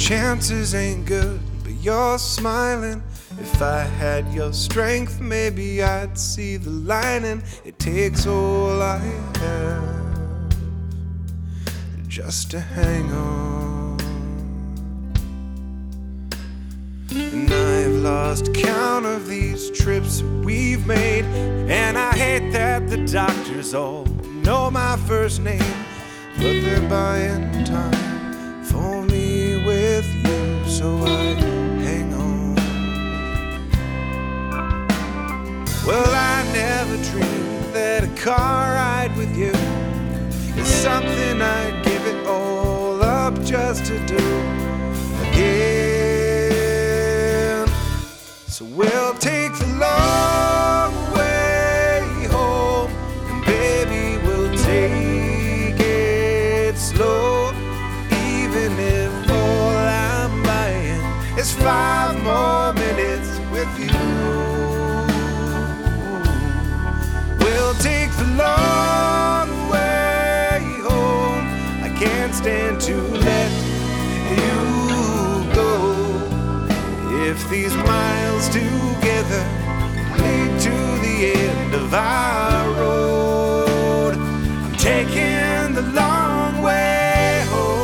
chances ain't good, but you're smiling. If I had your strength, maybe I'd see the lining. It takes all I have just to hang on. And I've lost count of these trips we've made, and I hate that the doctors all know my first name, but they're buying time for me with you, so I hang on. Well, I never dreamed that a car ride with you is something I'd give it all up just to do again. So we'll take the long way home, and baby, we'll take it slow, even if all I'm buying is 5 more minutes with you. We'll take the long way home. I can't stand to let you go. If these miles together lead to the end of our road, I'm taking the long way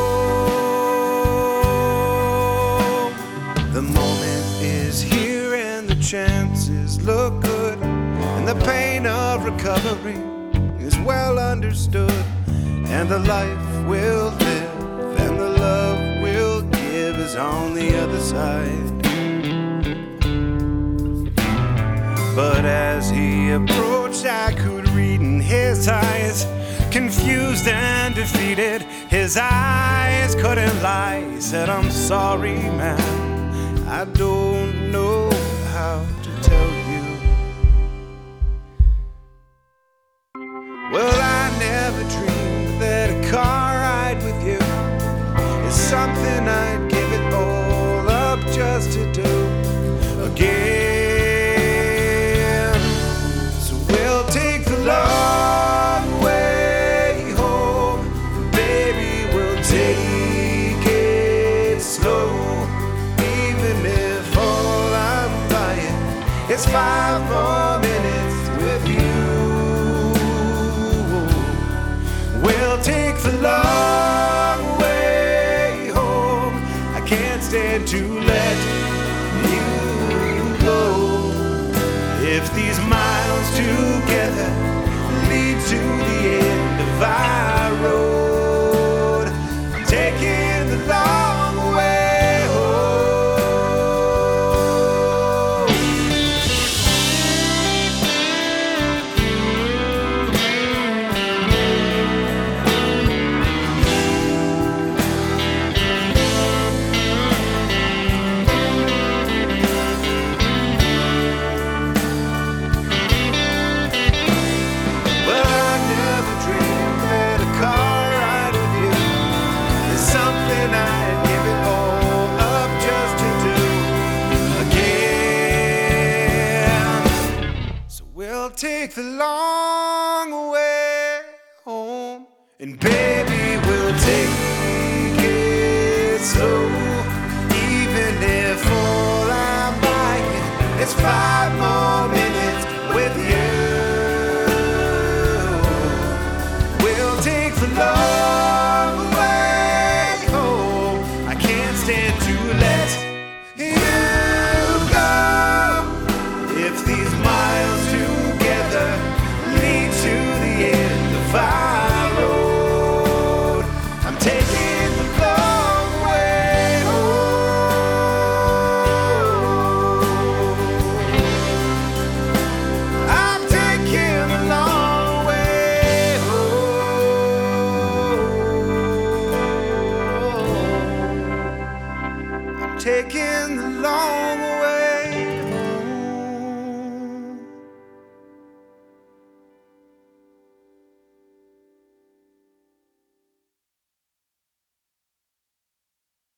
home. The moment is here and the chances look good, and the pain of recovery is well understood, and the life we'll live and the love we'll give is on the other side. But as he approached, I could read in his eyes, confused and defeated. His eyes couldn't lie. He said, I'm sorry, man, I don't know how to tell you. Well, I never dreamed that a car ride with you is something I'd give it all up just to do again. So we'll take the long way home, baby, we'll take it slow, even if all I'm buying is 5 more minutes with you. We'll take the long way home. I can't stand to let you go. If these miles together lead to the end of our road, I'm taking the long way home. Well, I never dreamed that a car ride with you is something I'd give it all up just to do again. So we'll take the long way home, and baby, we'll take it slow, even if all I'm buying is 5 more minutes with you. We'll take the long way home. I can't stand to let you go. If these miles together lead to the end of our road, I'm taking the long way home. I'm taking the long way home. I'm taking the long